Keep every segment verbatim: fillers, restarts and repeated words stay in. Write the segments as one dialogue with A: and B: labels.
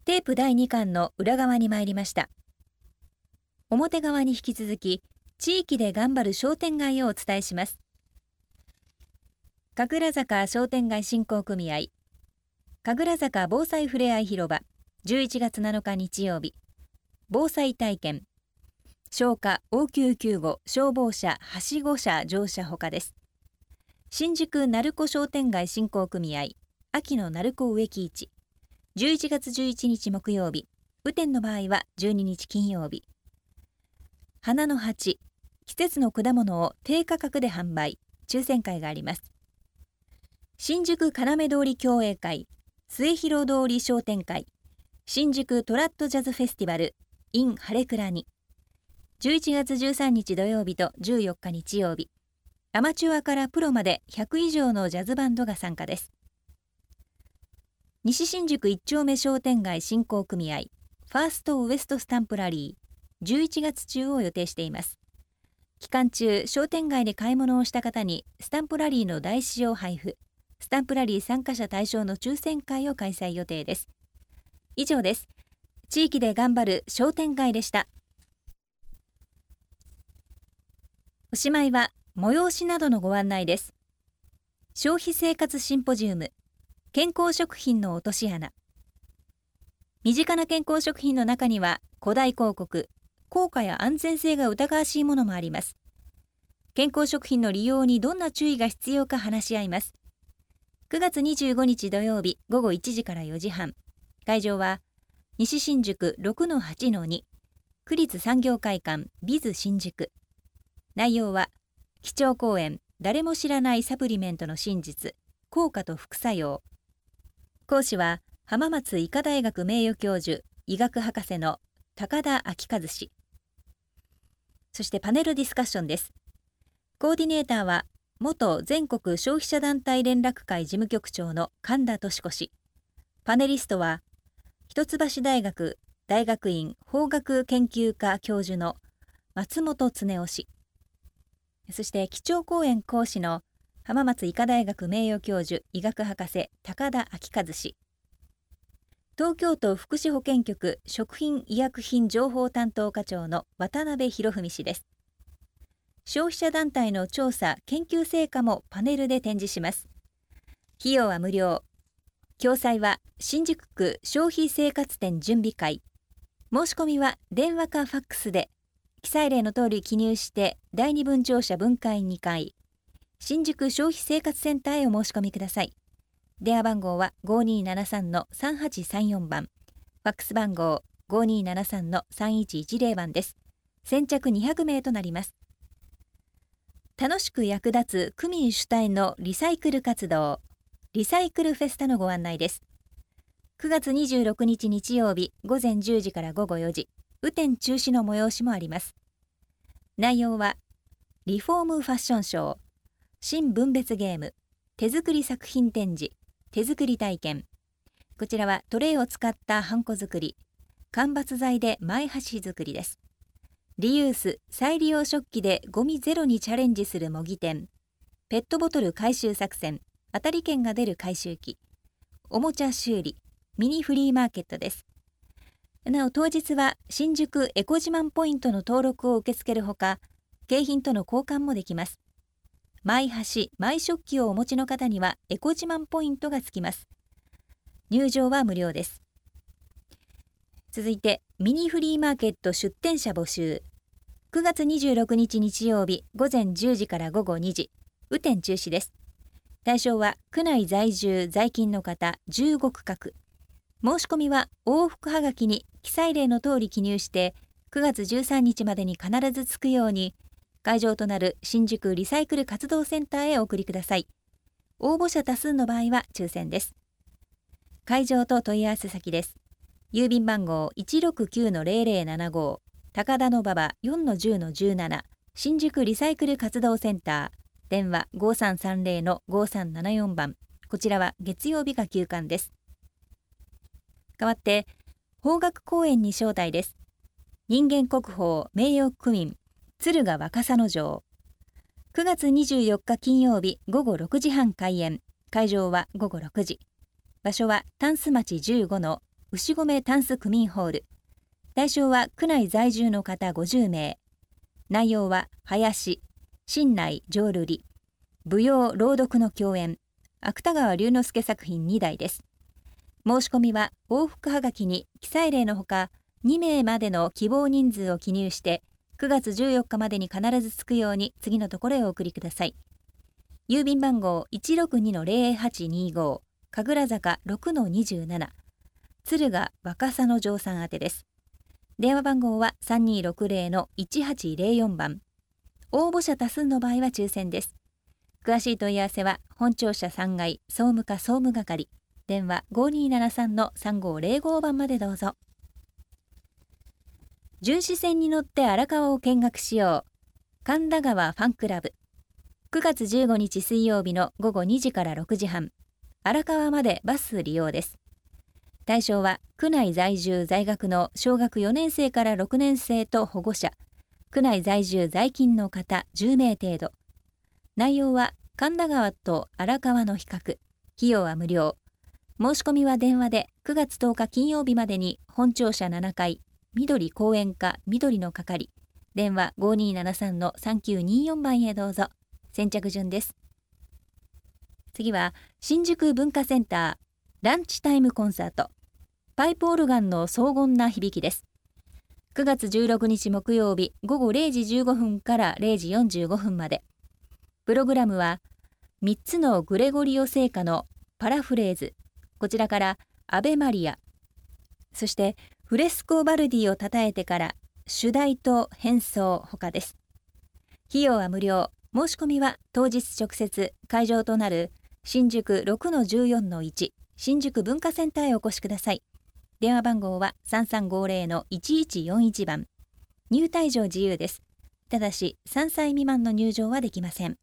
A: テープだいにかんの裏側に参りました。表側に引き続き、地域で頑張る商店街をお伝えします。神楽坂商店街振興組合、神楽坂防災ふれあい広場、じゅういちがつなのか日曜日、防災体験、消火応急救護消防車はしご車乗車ほかです。新宿鳴子商店街振興組合、秋の鳴子植木市、じゅういちがつじゅういちにち木曜日、雨天の場合はじゅうににち金曜日。花の鉢、季節の果物を低価格で販売、抽選会があります。新宿要通り共栄会、末広通り商店会、新宿トラットジャズフェスティバル in 晴れ倉に、じゅういちがつじゅうさんにち土曜日とじゅうよっか日曜日、アマチュアからプロまでひゃくいじょうのジャズバンドが参加です。西新宿一丁目商店街振興組合、ファーストウエストスタンプラリー、じゅういちがつ中を予定しています。期間中、商店街で買い物をした方にスタンプラリーの台紙を配布、スタンプラリー参加者対象の抽選会を開催予定です。以上です。地域で頑張る商店街でした。おしまいは催しなどのご案内です。消費生活シンポジウム、健康食品の落とし穴。身近な健康食品の中には古代広告、効果や安全性が疑わしいものもあります。健康食品の利用にどんな注意が必要か話し合います。くがつにじゅうごにち土曜日ごごいちじからよじはん。会場は西新宿 ろくのはちのに 区立産業会館ビズ新宿。内容は基調講演、誰も知らないサプリメントの真実、効果と副作用。講師は浜松医科大学名誉教授、医学博士の高田昭和氏。そしてパネルディスカッションです。コーディネーターは元全国消費者団体連絡会事務局長の神田敏子氏。パネリストは一橋大学大学院法学研究科教授の松本恒夫氏。そして基調講演講師の浜松医科大学名誉教授、医学博士高田昭和氏。東京都福祉保健局食品医薬品情報担当課長の渡辺博文氏です。消費者団体の調査・研究成果もパネルで展示します。費用は無料。詳細は新宿区消費生活展準備会。申し込みは電話かファックスで、記載例の通り記入してだいに分庁舎分会にかい、新宿消費生活センターへお申し込みください。電話番号は ごにーななさんのさんはちさんよん 番、ファックス番号 ごにーななさんのさんいちいちぜろ 番です。先着にひゃくめいとなります。楽しく役立つ区民主体のリサイクル活動、リサイクルフェスタのご案内です。くがつにじゅうろくにち日曜日ごぜんじゅうじからごごよじ、雨天中止の催しもあります。内容はリフォームファッションショー、新分別ゲーム、手作り作品展示、手作り体験。こちらはトレイを使ったハンコ作り、間伐材で前箸作りです。リユース・再利用食器でゴミゼロにチャレンジする模擬店、ペットボトル回収作戦、当たり券が出る回収機、おもちゃ修理、ミニフリーマーケットです。なお当日は新宿エコ自慢ポイントの登録を受け付けるほか、景品との交換もできます。マイ箸、マイ食器をお持ちの方にはエコ自慢ポイントがつきます。入場は無料です。続いてミニフリーマーケット出店者募集。くがつにじゅうろくにち日曜日ごぜんじゅうじからごごにじ、雨天中止です。対象は区内在住在勤の方じゅうごくかく。申し込みは往復はがきに記載例の通り記入してくがつじゅうさんにちまでに必ず着くように、会場となる新宿リサイクル活動センターへお送りください。応募者多数の場合は抽選です。会場と問い合わせ先です。郵便番号 いちろくきゅうのぜろぜろななご、高田馬場 よんのじゅうのじゅうなな、新宿リサイクル活動センター、電話 ごさんさんぜろのごさんななよん 番。こちらは月曜日が休館です。代わって邦楽公演に招待です。人間国宝名誉区民敦賀若狭の城。くがつにじゅうよっか金曜日ごごろくじはん開演。会場はごごろくじ。場所はタンス町じゅうごの牛込タンス区民ホール。対象は区内在住の方ごじゅうめい。内容は林、新内浄瑠璃、舞踊朗読の共演、芥川龍之介作品にだいです。申し込みは往復はがきに記載例のほかにめいまでの希望人数を記入してくがつじゅうよっかまでに必ず着くように次のところへお送りください。郵便番号 いちろくにのぜろはちにご 神楽坂 ろくのにじゅうなな 敦賀若狭の城さん宛てです。電話番号は さんにーろくぜろのいちはちぜろよん 番。応募者多数の場合は抽選です。詳しい問い合わせは本庁舎さんがい総務課総務係、電話 ごにーななさんのさんごーぜろご 番までどうぞ。巡視船に乗って荒川を見学しよう。神田川ファンクラブ。くがつじゅうごにち水曜日のごごにじからろくじはん、荒川までバス利用です。対象は区内在住在学の小学よねんせいからろくねんせいと保護者、区内在住在勤の方じゅうめい程度。内容は神田川と荒川の比較。費用は無料。申し込みは電話でくがつとおか金曜日までに本庁舎ななかい緑公園課緑の係、電話 ごにーななさんのさんきゅうにーよん 番へどうぞ。先着順です。次は新宿文化センターランチタイムコンサート。パイプオルガンの荘厳な響きです。くがつじゅうろくにち木曜日ごごれいじじゅうごふんかられいじよんじゅうごふんまで。プログラムはみっつのグレゴリオ聖歌のパラフレーズ、こちらからアベマリア、そしてフレスコ・バルディをたたえてから主題と変奏ほかです。費用は無料。申し込みは当日直接会場となる新宿 ろくのじゅうよんのいち 新宿文化センターへお越しください。電話番号は さんさんごぜろのいちいちよんいち 番。入退場自由です。ただしさんさい未満の入場はできません。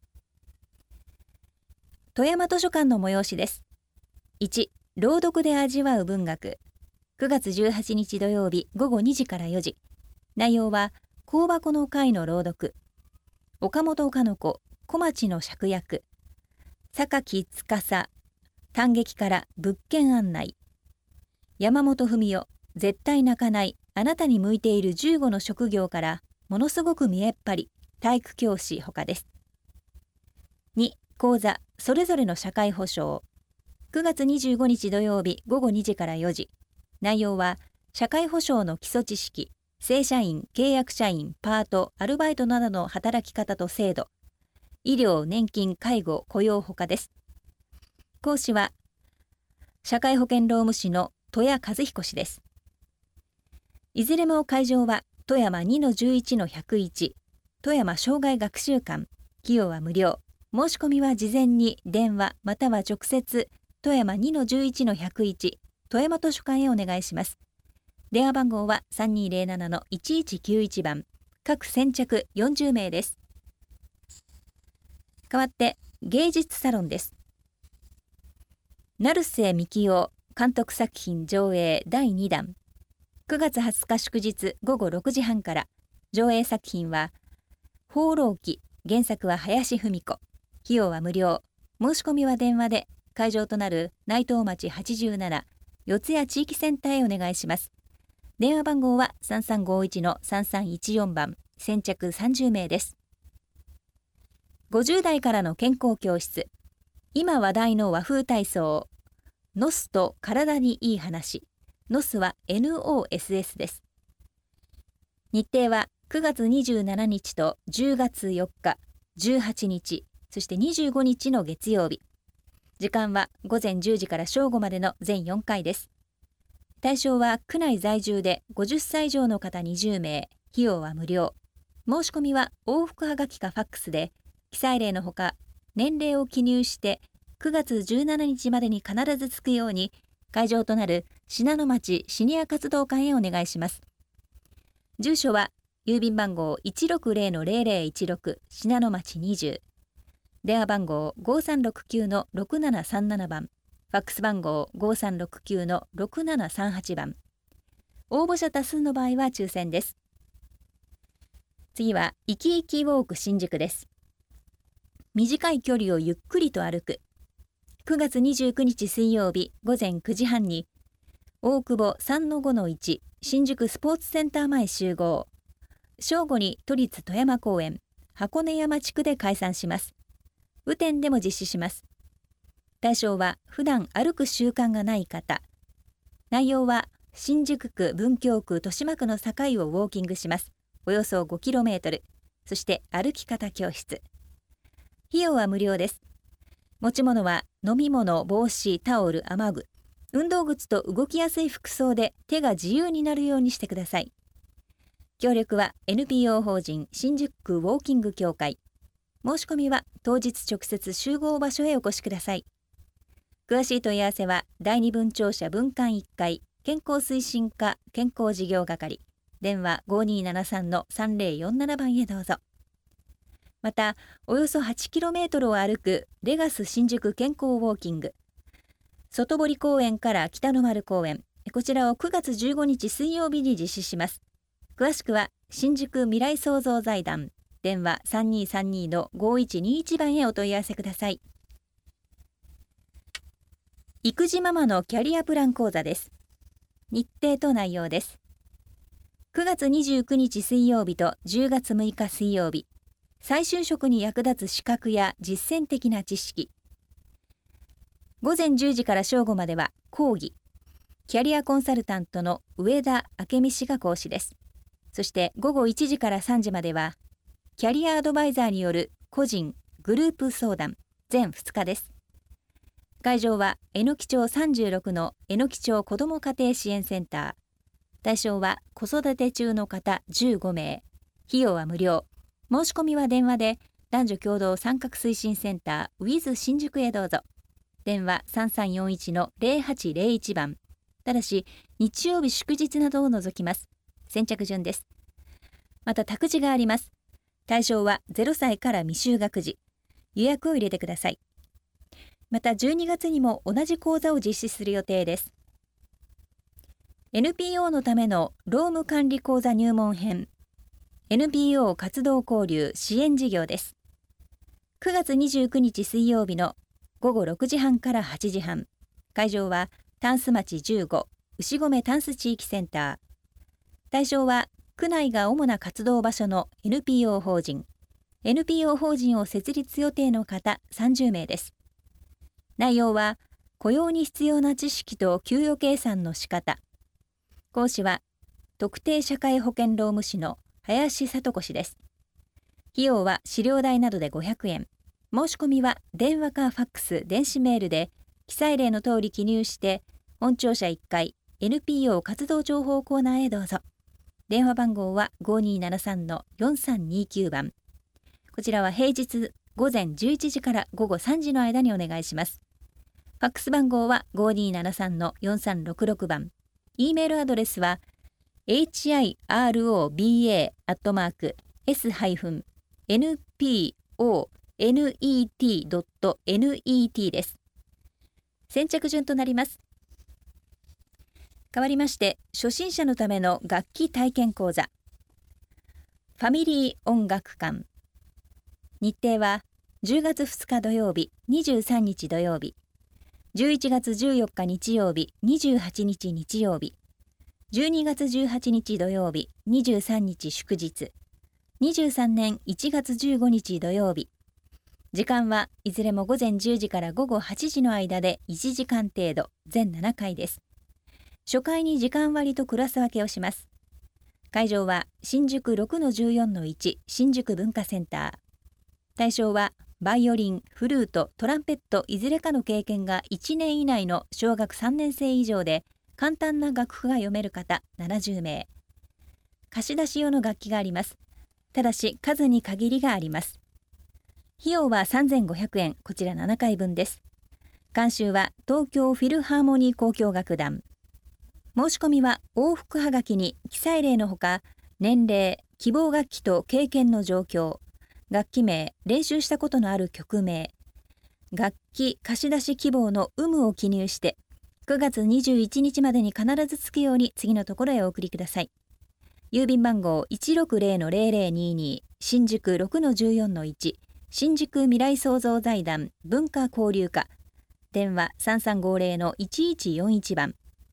A: 富山図書館の催しです。いち、朗読で味わう文学。くがつじゅうはちにち土曜日ごごにじからよじ。内容は香箱の会の朗読。岡本かの子、小町の芍薬。榊司、短劇から物件案内。山本文代、絶対泣かない、あなたに向いているじゅうごの職業からものすごく見えっ張り、体育教師ほかです。に、講座、それぞれの社会保障。くがつにじゅうごにち土曜日ごごにじからよじ。内容は社会保障の基礎知識、正社員、契約社員、パート、アルバイトなどの働き方と制度、医療、年金、介護、雇用ほかです。講師は社会保険労務士の戸谷和彦氏です。いずれも会場は富山 にのじゅういちのひゃくいち 富山障害学習館。費用は無料。申し込みは事前に電話または直接富山 にのじゅういちのひゃくいち 富山図書館へお願いします。電話番号は さんにーぜろななのいちいちきゅういち 番。各先着よんじゅうめいです。代わって芸術サロンです。成瀬幹雄監督作品上映だいにだん。くがつはつか祝日ごごろくじはんから。上映作品は放浪記、原作は林芙美子。費用は無料。申し込みは電話で会場となる内藤町はちじゅうなな四谷地域センターへお願いします。電話番号は さんさんごいちのさんさんいちよん 番。先着さんじゅうめいです。ごじゅうだいからの健康教室。今話題の和風体操。ノスと体にいい話。ノスは エヌオーエスエス です。日程はくがつにじゅうしちにちとじゅうがつよっか、じゅうはちにち、そしてにじゅうごにちの月曜日。時間はごぜんじゅうじから正午までの全よんかいです。対象は区内在住でごじゅっさい以上の方にじゅうめい、費用は無料。申し込みは往復はがきかファックスで、記載例のほか、年齢を記入してくがつじゅうしちにちまでに必ず着くように、会場となる信濃町シニア活動館へお願いします。住所は郵便番号 いちろくぜろのぜろぜろいちろく 信濃町にじゅう。電話番号 ごさんろくきゅうのろくななさんなな 番。ファックス番号 ごさんろくきゅうのろくななさんはち 番。応募者多数の場合は抽選です。次は生き生きウォーク新宿です。短い距離をゆっくりと歩く。くがつにじゅうくにち水曜日ごぜんくじはんに大久保 さんのごのいち 新宿スポーツセンター前集合。正午に都立富山公園箱根山地区で開催します。雨天でも実施します。対象は普段歩く習慣がない方。内容は新宿区、文京区、豊島区の境をウォーキングします。およそ ごキロメートル。そして歩き方教室。費用は無料です。持ち物は飲み物、帽子、タオル、雨具、運動靴と動きやすい服装で手が自由になるようにしてください。協力は エヌピーオー 法人新宿区ウォーキング協会。申し込みは当日直接集合場所へお越しください。詳しい問い合わせは第二分庁舎分館いっかい健康推進課健康事業係、電話 ごにーななさんのさんぜろよんなな 番へどうぞ。また、およそ はちキロメートル を歩くレガス新宿健康ウォーキング、外堀公園から北の丸公園、こちらをくがつじゅうごにち水曜日に実施します。詳しくは新宿未来創造財団、電話 さんにーさんにーのごいちにいち 番へお問い合わせください。育児ママのキャリアプラン講座です。日程と内容です。くがつにじゅうくにち水曜日とじゅうがつむいか水曜日、再就職に役立つ資格や実践的な知識。ごぜんじゅうじから正午までは講義。キャリアコンサルタントの上田明美氏が講師です。そしてごごいちじからさんじまでは、キャリアアドバイザーによる個人・グループ相談、全ふつかです。会場はえのき町さんじゅうろくのえのき町子ども家庭支援センター。対象は子育て中の方じゅうごめい。費用は無料。申し込みは電話で男女共同参画推進センター ウィズ 新宿へどうぞ。電話さんさんよんいちのぜろはちぜろいち 番。ただし日曜日祝日などを除きます。先着順です。また託児があります。対象はゼロさいから未就学児。予約を入れてください。またじゅうにがつにも同じ講座を実施する予定です。エヌピーオー のための労務管理講座入門編、エヌピーオー 活動交流支援事業です。くがつにじゅうくにち水曜日のごごろくじはんからはちじはん、会場はタンス町じゅうご牛込タンス地域センター。対象は区内が主な活動場所の エヌピーオー 法人、エヌピーオー 法人を設立予定の方さんじゅうめいです。内容は雇用に必要な知識と給与計算の仕方。講師は特定社会保険労務士の林聡子氏です。費用は資料代などでごひゃくえん。申し込みは電話かファックス、電子メールで記載例の通り記入して本庁舎いっかい エヌピーオー 活動情報コーナーへどうぞ。電話番号はごにーななさんのよんさんにきゅう 番。こちらは平日ごぜんじゅういちじからごごさんじの間にお願いします。ファックス番号はごにーななさんのよんさんろくろく 番。E メールアドレスは エイチアイアールオービーエー アットマーク エス エヌピーオーエヌイーティー ドット ネット です。先着順となります。代わりまして初心者のための楽器体験講座、ファミリー音楽館。日程はじゅうがつふつか土曜日、にじゅうさんにち土曜日、じゅういちがつじゅうよっか日曜日、にじゅうはちにち日曜日、じゅうにがつじゅうはちにち土曜日、にじゅうさんにち祝日、にじゅうさんねんいちがつじゅうごにち土曜日。時間はいずれもごぜんじゅうじからごごはちじの間でいちじかん程度、全ななかいです。初回に時間割とクラス分けをします。会場は新宿 ろくのじゅうよんのいち 新宿文化センター。対象はバイオリン、フルート、トランペットいずれかの経験がいちねん以内の小学さんねんせい以上で簡単な楽譜が読める方ななじゅうめい。貸し出し用の楽器があります。ただし数に限りがあります。費用はさんぜんごひゃくえん、こちらななかいぶんです。監修は東京フィルハーモニー交響楽団。申し込みは往復はがきに記載例のほか、年齢、希望楽器と経験の状況、楽器名、練習したことのある曲名、楽器貸し出し希望の有無を記入してくがつにじゅういちにちまでに必ずつくように次のところへお送りください。郵便番号 いちろくぜろのぜろぜろにに 新宿 ろくのじゅうよんのいち 新宿未来創造財団文化交流課。電話さんさんごぜろのいちいちよんいち 番。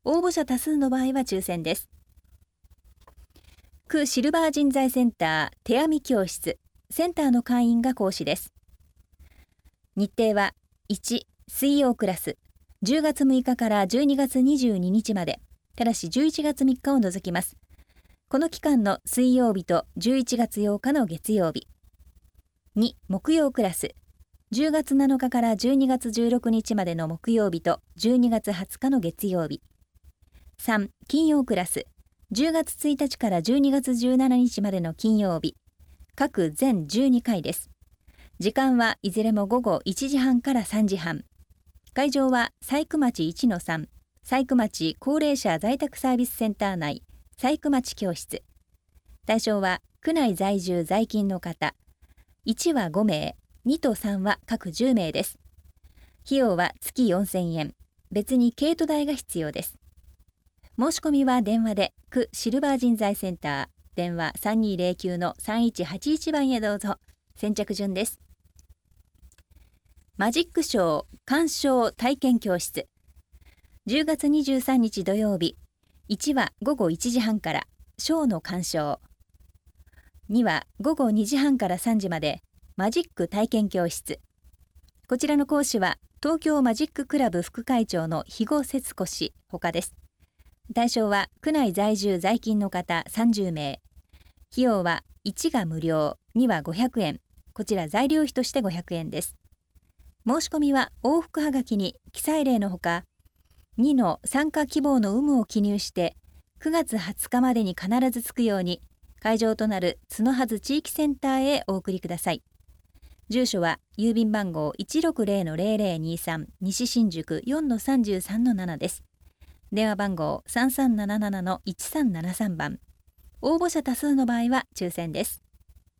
A: 応募者多数の場合は抽選です。区シルバー人材センター手編み教室、センターの会員が講師です。日程はいち、水曜クラス、じゅうがつむいかからじゅうにがつにじゅうににちまで、ただしじゅういちがつみっかを除きます。この期間の水曜日とじゅういちがつようかの月曜日。に、木曜クラス、じゅうがつなのかからじゅうにがつじゅうろくにちまでの木曜日とじゅうにがつはつかの月曜日。さん、金曜クラス、じゅうがつついたちからじゅうにがつじゅうしちにちまでの金曜日。各全じゅうにかいです。時間はいずれも午後いちじはんからさんじはん。会場は佐久町 いちのさん、佐久町高齢者在宅サービスセンター内、佐久町教室。対象は区内在住在勤の方。いちはごめい、にとさんは各じゅうめいです。費用は月よんせんえん。別に軽ト代が必要です。申し込みは電話で区シルバー人材センター、電話 さんにーぜろきゅうのさんいちはちいち 番へどうぞ。先着順です。マジックショー鑑賞体験教室。じゅうがつにじゅうさんにち土曜日。いちはごごいちじはんからショーの鑑賞。にはごごにじはんからさんじまでマジック体験教室。こちらの講師は東京マジッククラブ副会長の肥後節子氏ほかです。対象は区内在住在勤の方さんじゅうめい。費用はいちが無料、にはごひゃくえん。こちら材料費としてごひゃくえんです。申し込みは往復はがきに記載例のほか、にの参加希望の有無を記入してくがつはつかまでに必ず着くように会場となる角筈地域センターへお送りください。住所は郵便番号 いちろくぜろのぜろぜろにさん 西新宿 よんのさんじゅうさんのなな です。電話番号 さんさんなななのいちさんななさん 番。応募者多数の場合は抽選です。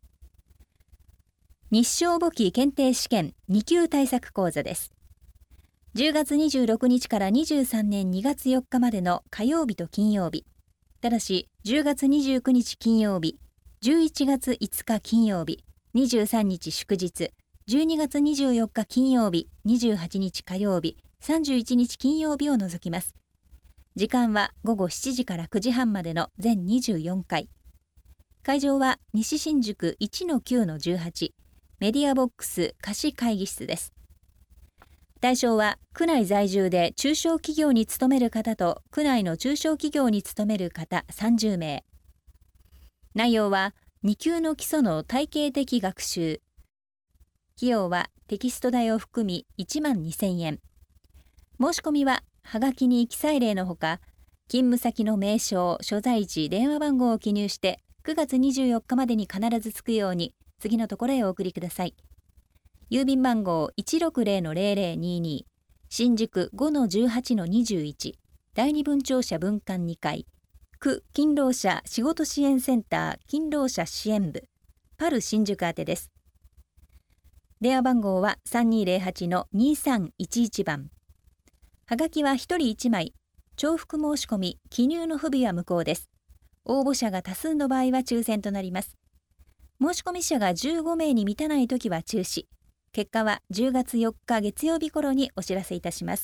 A: 日照簿記検定試験に級対策講座です。じゅうがつにじゅうろくにちからにじゅうさんねんにがつよっかまでの火曜日と金曜日。ただしじゅうがつにじゅうくにち金曜日、じゅういちがついつか金曜日、にじゅうさんにち祝日、じゅうにがつにじゅうよっか金曜日、にじゅうはちにち火曜日、さんじゅういちにち金曜日を除きます。時間はごごしちじからくじはんまでの全にじゅうよんかい。会場は西新宿 いちのきゅうのじゅうはち、メディアボックス貸し会議室です。対象は区内在住で中小企業に勤める方と区内の中小企業に勤める方さんじゅうめい。内容はに級の基礎の体系的学習。費用はテキスト代を含みいちまんにせんえん。申し込みははがきに記載例のほか、勤務先の名称、所在地、電話番号を記入してくがつにじゅうよっかまでに必ず着くように次のところへお送りください。郵便番号 いちろくぜろのぜろぜろにに、新宿 ごのじゅうはちのにじゅういち、第二分庁舎分館にかい、区勤労者仕事支援センター勤労者支援部、パル新宿宛てです。電話番号は さんにーぜろはちのにさんいちいち 番。はがきはひとりいちまい、重複申し込み、記入の不備は無効です。応募者が多数の場合は抽選となります。申し込み者がじゅうごめいに満たないときは中止。結果はじゅうがつよっか月曜日頃にお知らせいたします。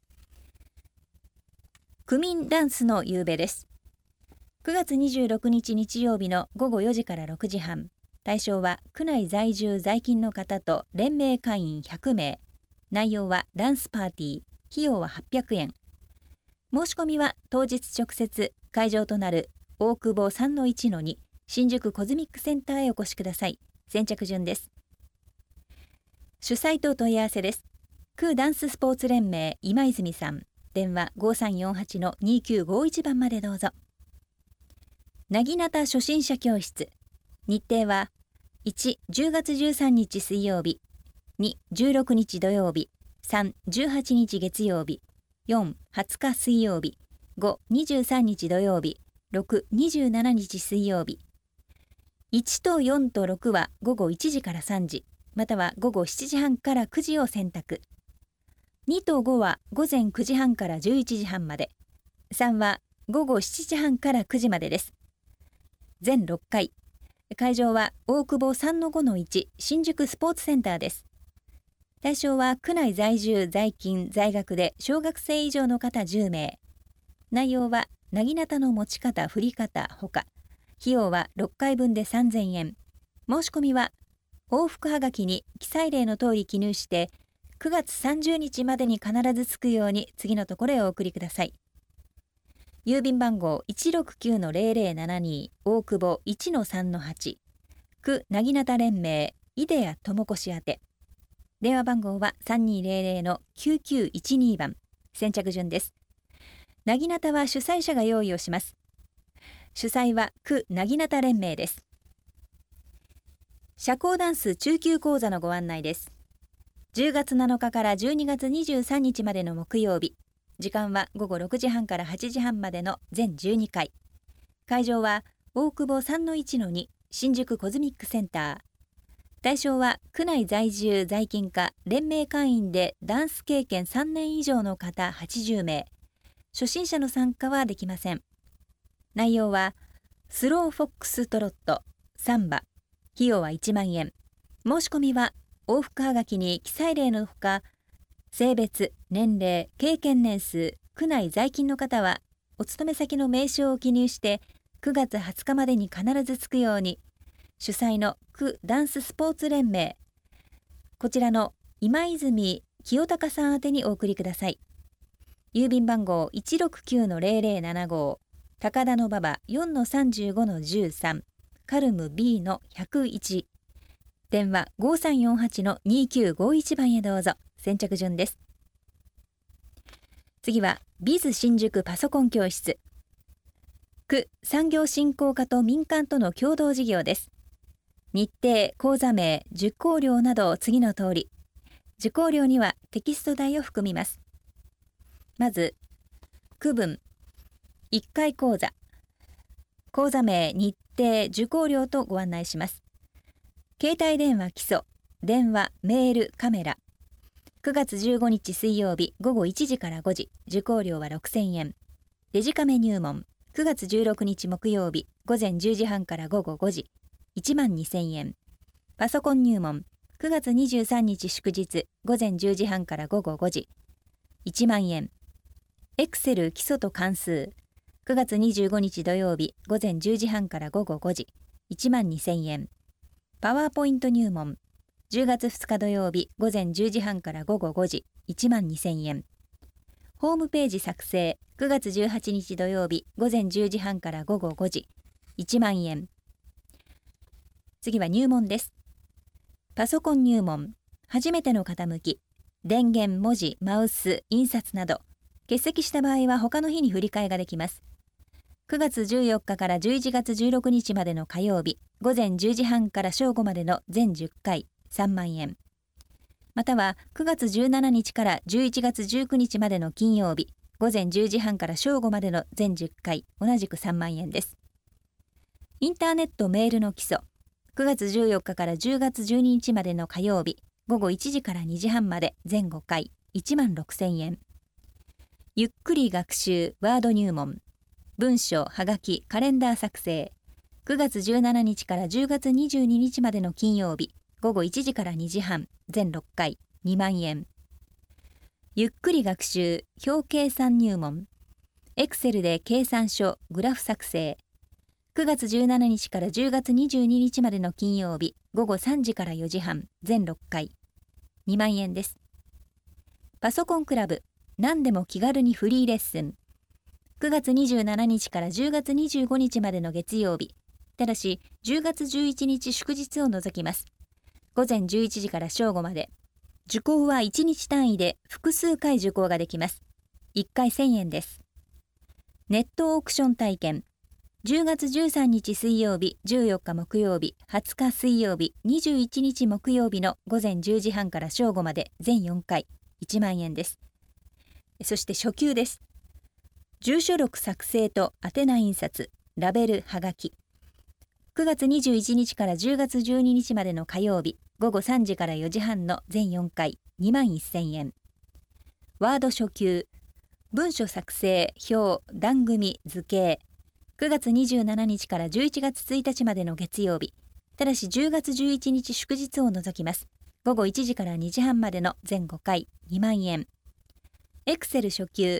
A: 区民ダンスの夕べです。くがつにじゅうろくにち日曜日のごごよじからろくじはん。対象は区内在住在勤の方と連盟会員ひゃくめい。内容はダンスパーティー。費用ははっぴゃくえん。申し込みは当日直接会場となる大久保 さんのいちのに 新宿コズミックセンターへお越しください。先着順です。主催と問い合わせです。区ダンススポーツ連盟今泉さん、電話 ごさんよんはちのにきゅうごいち 番までどうぞ。なぎなた初心者教室。日程はいち、じゅうがつじゅうさんにち水曜日、に、じゅうろくにち土曜日、さん、じゅうはちにち月曜日、よん、はつか水曜日、ご、にじゅうさんにち土曜日、ろく、にじゅうしちにち水曜日。いちとよんとろくはごごいちじからさんじ、またはごごしちじはんからくじを選択。にとごはごぜんくじはんからじゅういちじはんまで。さんはごごしちじはんからくじまでです。全ろっかい。会場は大久保 さんのごのいち 新宿スポーツセンターです。対象は区内在住在勤在学で小学生以上の方じゅうめい。 内容はなぎなたの持ち方振り方ほか、費用はろっかいぶんでさんぜんえん。申し込みは往復はがきに記載例の通り記入してくがつさんじゅうにちまでに必ず着くように次のところへお送りください。郵便番号 いちろくきゅうのゼロゼロななに 大久保 いちのさんのはち 区なぎなた連盟井出谷智子氏宛て。電話番号は さんにーぜろぜろのきゅうきゅういちに 番。先着順です。なぎなたは主催者が用意をします。主催は区なぎなた連盟です。社交ダンス中級講座のご案内です。じゅうがつなのかからじゅうにがつにじゅうさんにちまでの木曜日、時間はごごろくじはんからはちじはんまでの全じゅうにかい。会場は大久保 さんのいちのに 新宿コズミックセンター。対象は区内在住在勤か連盟会員でダンス経験さんねん以上の方はちじゅうめい。初心者の参加はできません。内容はスローフォックストロット、サンバ。費用はいちまんえん。申し込みは往復はがきに記載例のほか、性別、年齢、経験年数、区内在勤の方はお勤め先の名称を記入してくがつはつかまでに必ず着くように、主催の区ダンススポーツ連盟、こちらの今泉清隆さん宛てにお送りください。郵便番号 いちろくきゅうのゼロゼロななご 高田馬場 よんのさんじゅうごのじゅうさん カルム ビーのひゃくいち。電話 ごさんよんはちのにきゅうごいち 番へどうぞ。先着順です。次はビズ新宿パソコン教室。区産業振興課と民間との共同事業です。日程、講座名、受講料など次の通り。受講料にはテキスト代を含みます。まず区分いっかい講座、講座名、日程、受講料とご案内します。携帯電話基礎、電話、メール、カメラ。くがつじゅうごにち水曜日ごごいちじからごじ、受講料はろくせんえん。デジカメ入門、くがつじゅうろくにち木曜日ごぜんじゅうじはんからごごごじ、いちまんにせんえん。パソコン入門、くがつにじゅうさんにち祝日ごぜんじゅうじはんからごごごじ、いちまんえん。エクセル基礎と関数、くがつにじゅうごにち土曜日ごぜんじゅうじはんからごごごじ、いちまんにせんえん。パワーポイント入門、じゅうがつふつか土曜日ごぜんじゅうじはんからごごごじ、いちまんにせんえん。ホームページ作成、くがつじゅうはちにち土曜日ごぜんじゅうじはんからごごごじ、いちまんえん。次は入門です。パソコン入門、初めての方向き、電源、文字、マウス、印刷など、欠席した場合は他の日に振り替えができます。くがつじゅうよっかからじゅういちがつじゅうろくにちまでの火曜日、ごぜんじゅうじはんから正午までの全じゅっかい、さんまんえん。またはくがつじゅうしちにちからじゅういちがつじゅうくにちまでの金曜日、ごぜんじゅうじはんから正午までの全じゅっかい、同じくさんまんえんです。インターネットメールの基礎、くがつじゅうよっかからじゅうがつじゅうににちまでの火曜日、ごごいちじからにじはんまで全ごかい、いちまんろくせんえん。ゆっくり学習ワード入門、文書、はがき、カレンダー作成、くがつじゅうしちにちからじゅうがつにじゅうににちまでの金曜日、ごごいちじからにじはん、全ろっかい、にまんえん。ゆっくり学習表計算入門、エクセルで計算書、グラフ作成、くがつじゅうしちにちからじゅうがつにじゅうににちまでの金曜日、ごごさんじからよじはん、全ろっかい、にまんえんです。パソコンクラブ、何でも気軽にフリーレッスン、くがつにじゅうしちにちからじゅうがつにじゅうごにちまでの月曜日、ただしじゅうがつじゅういちにち祝日を除きます。ごぜんじゅういちじから正午まで。受講はいちにち単位で複数回受講ができます。いっかいせんえんです。ネットオークション体験、じゅうがつじゅうさんにち水曜日、じゅうよっか木曜日、はつか水曜日、にじゅういちにち木曜日のごぜんじゅうじはんから正午まで全よんかい、いちまんえんです。そして初級です。住所録作成と宛名印刷、ラベルはがき。くがつにじゅういちにちからじゅうがつじゅうににちまでの火曜日、ごごさんじからよじはんの全よんかい、にまんせんえん。ワード初級、文書作成、表、段組、図形。くがつにじゅうしちにちからじゅういちがつついたちまでの月曜日、ただしじゅうがつじゅういちにち祝日を除きます。ごごいちじからにじはんまでの全ごかい、にまんえん。エクセル初級、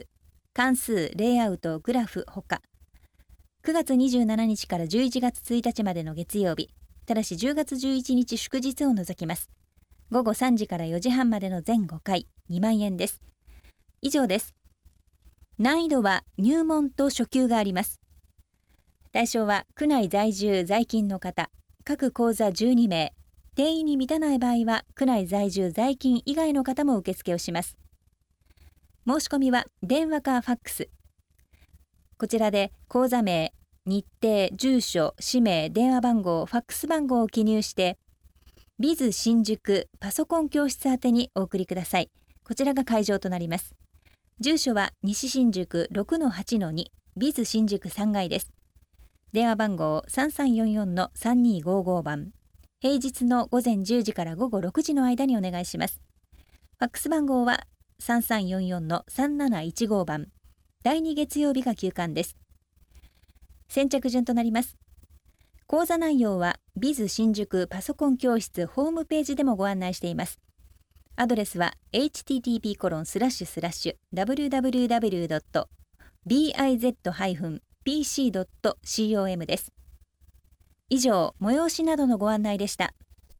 A: 関数、レイアウト、グラフほか、くがつにじゅうしちにちからじゅういちがつついたちまでの月曜日、ただしじゅうがつじゅういちにち祝日を除きます。ごごさんじからよじはんまでの全ごかい、にまんえんです。以上です。難易度は入門と初級があります。対象は区内在住在勤の方、各講座じゅうにめい、定員に満たない場合は区内在住在勤以外の方も受付をします。申し込みは電話かファックス。こちらで講座名、日程、住所、氏名、電話番号、ファックス番号を記入して、ビズ新宿パソコン教室宛てにお送りください。こちらが会場となります。住所は西新宿 ろくのはちのに、ビズ新宿さんがいです。電話番号 さんさんよんよんのさんにーごーご 番。平日のごぜんじゅうじからごごろくじの間にお願いします。ファックス番号はさんさんよんよんのさんなないちご番。だいに月曜日が休館です。先着順となります。講座内容はビズ新宿パソコン教室ホームページでもご案内しています。アドレスは エイチティーティーピーコロンスラッシュスラッシュダブリューダブリューダブリュードットビーアイゼットピーシードットコム です。以上、催しなどのご案内でした。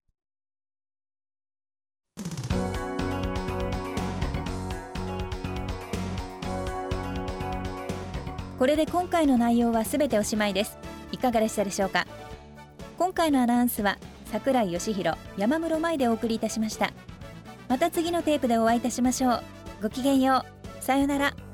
A: これで今回の内容はすべておしまいです。いかがでしたでしょうか。今回のアナウンスは櫻井義弘、山室舞でお送りいたしました。また次のテープでお会いいたしましょう。ごきげんよう。さようなら。